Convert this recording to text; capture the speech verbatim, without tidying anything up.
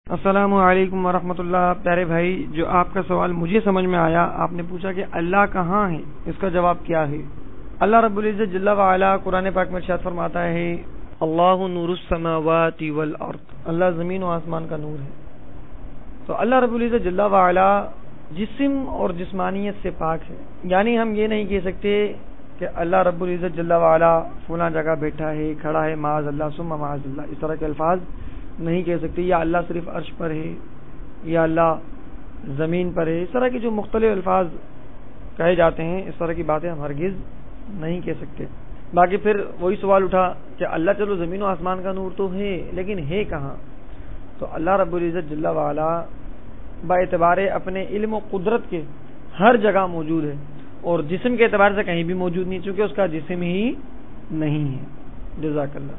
अस्सलामु अलैकुम वरहमतुल्लाह। प्यारे भाई, जो आपका सवाल मुझे समझ में आया, आपने पूछा कि अल्लाह कहाँ है, इसका जवाब क्या है। अल्लाह रब्बुल इज्जत जल्ला व अला कुरान पाक में इरशाद फरमाता है, अल्लाहु नूरुस समावाति वल अर्द, अल्लाह जमीन और आसमान का नूर है। तो अल्लाह रब्बुल इज्जत जल्ला व अला जिस्म और जिस्मानियत से पाक है। यानी हम ये नहीं कह सकते कि अल्लाह रब्बुल इज्जत जल्ला व अला फलां जगह बैठा है, खड़ा है, माज़ अल्लाह सुम्मा माज़ अल्लाह, इस तरह के अल्फाज नहीं कह सकते। या अल्लाह सिर्फ अर्श पर है, या अल्लाह ज़मीन पर है। इस तरह के जो मुख्तलिफ अल्फाज कहे जाते हैं, इस तरह की बातें हम हरगिज़ नहीं कह सकते। बाकी फिर वही सवाल उठा कि अल्लाह चलो ज़मीन और आसमान का नूर तो है, लेकिन है कहाँ। तो अल्लाह रब्बुल इज़्ज़त जल्ला व अला बाएतबारे अपने इल्म और कुदरत के हर जगह मौजूद है, और जिस्म के एतबार से कहीं भी मौजूद नहीं, चूंकि उसका जिस्म ही नहीं है। जज़ाकल्लाह।